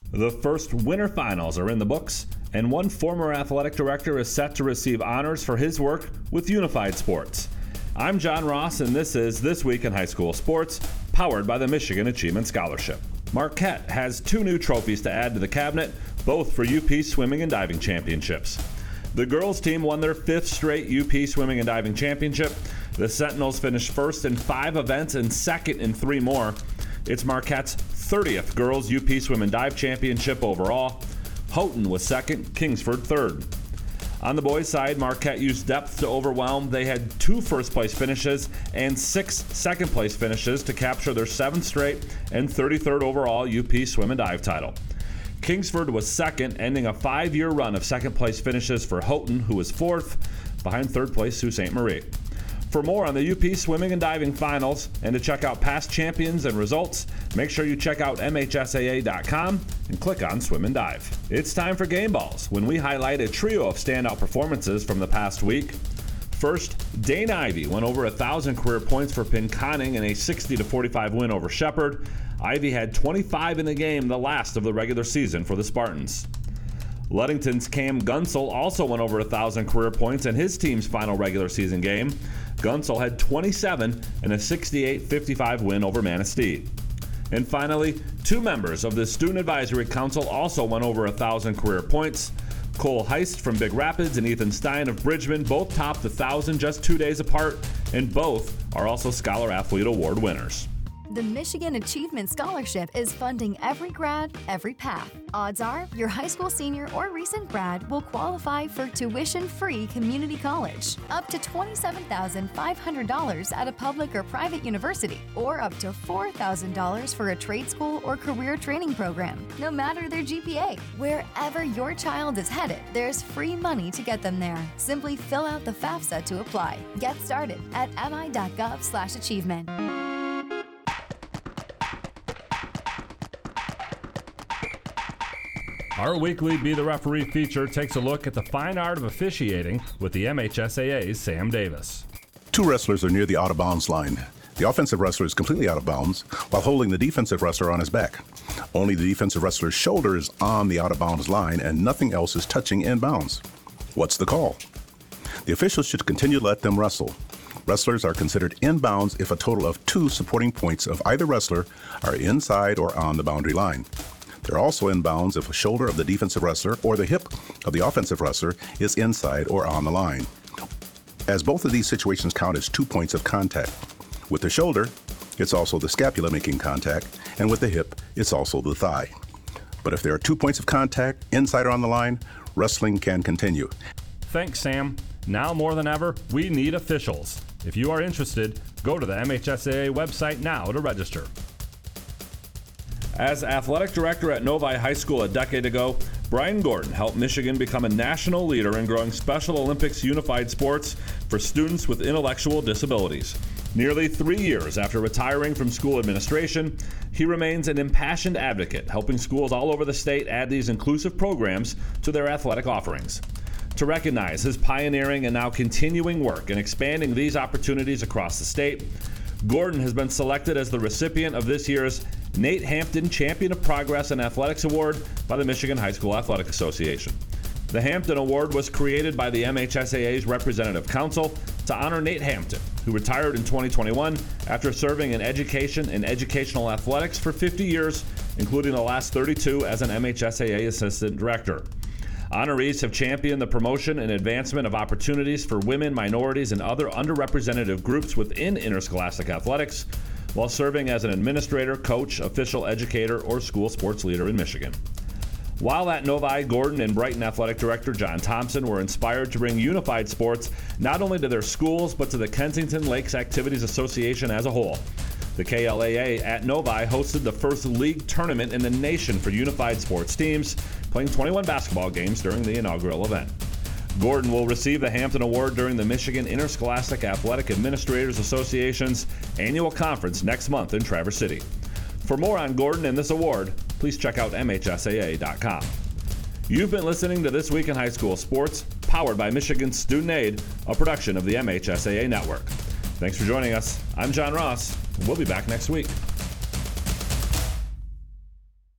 The first winter finals are in the books, and one former athletic director is set to receive honors for his work with Unified Sports. I'm John Ross, and this is This Week in High School Sports, powered by the Michigan Achievement Scholarship. Marquette has 2 new trophies to add to the cabinet, both for UP Swimming and Diving Championships. The girls' team won their 5th straight UP Swimming and Diving Championship. The Sentinels finished first in 5 events and second in 3 more. It's Marquette's 30th Girls UP Swim and Dive Championship overall. Houghton was second, Kingsford third. On the boys' side, Marquette used depth to overwhelm. They had 2 first-place finishes and 6 second-place finishes to capture their 7th straight and 33rd overall UP Swim and Dive title. Kingsford was second, ending a 5-year run of second-place finishes for Houghton, who was 4th, behind 3rd-place Sault Ste. Marie. For more on the UP Swimming and Diving Finals and to check out past champions and results, make sure you check out MHSAA.com and click on Swim and Dive. It's time for Game Balls, when we highlight a trio of standout performances from the past week. First, Dane Ivy won over 1,000 career points for Pinconning in a 60-45 win over Shepherd. Ivy had 25 in the game, the last of the regular season for the Spartans. Ludington's Cam Gunsel also won over 1,000 career points in his team's final regular season game. Gunsel had 27 in a 68-55 win over Manistee. And finally, 2 members of the Student Advisory Council also won over 1,000 career points. Cole Heist from Big Rapids and Ethan Stein of Bridgman both topped 1,000 just 2 days apart, and both are also Scholar Athlete Award winners. The Michigan Achievement Scholarship is funding every grad, every path. Odds are your high school senior or recent grad will qualify for tuition-free community college, up to $27,500 at a public or private university, or up to $4,000 for a trade school or career training program, no matter their GPA. Wherever your child is headed, there's free money to get them there. Simply fill out the FAFSA to apply. Get started at mi.gov/achievement. Our weekly Be the Referee feature takes a look at the fine art of officiating with the MHSAA's Sam Davis. 2 wrestlers are near the out-of-bounds line. The offensive wrestler is completely out of bounds while holding the defensive wrestler on his back. Only the defensive wrestler's shoulder is on the out-of-bounds line and nothing else is touching inbounds. What's the call? The officials should continue to let them wrestle. Wrestlers are considered inbounds if a total of 2 supporting points of either wrestler are inside or on the boundary line. They're also inbounds if a shoulder of the defensive wrestler or the hip of the offensive wrestler is inside or on the line, as both of these situations count as 2 points of contact. With the shoulder, it's also the scapula making contact, and with the hip, it's also the thigh. But if there are 2 points of contact, inside or on the line, wrestling can continue. Thanks, Sam. Now more than ever, we need officials. If you are interested, go to the MHSAA website now to register. As athletic director at Novi High School a decade ago, Brian Gordon helped Michigan become a national leader in growing Special Olympics unified sports for students with intellectual disabilities. Nearly 3 years after retiring from school administration, he remains an impassioned advocate, helping schools all over the state add these inclusive programs to their athletic offerings. To recognize his pioneering and now continuing work in expanding these opportunities across the state, Gordon has been selected as the recipient of this year's Nate Hampton Champion of Progress in Athletics Award by the Michigan High School Athletic Association. The Hampton Award was created by the MHSAA's Representative Council to honor Nate Hampton, who retired in 2021 after serving in education and educational athletics for 50 years, including the last 32 as an MHSAA Assistant Director. Honorees have championed the promotion and advancement of opportunities for women, minorities, and other underrepresented groups within interscholastic athletics, while serving as an administrator, coach, official educator, or school sports leader in Michigan. While at Novi, Gordon and Brighton Athletic Director John Thompson were inspired to bring unified sports not only to their schools, but to the Kensington Lakes Activities Association as a whole. The KLAA at Novi hosted the first league tournament in the nation for unified sports teams, playing 21 basketball games during the inaugural event. Gordon will receive the Hampton Award during the Michigan Interscholastic Athletic Administrators Association's annual conference next month in Traverse City. For more on Gordon and this award, please check out MHSAA.com. You've been listening to This Week in High School Sports, powered by Michigan Student Aid, a production of the MHSAA Network. Thanks for joining us. I'm John Ross. We'll be back next week.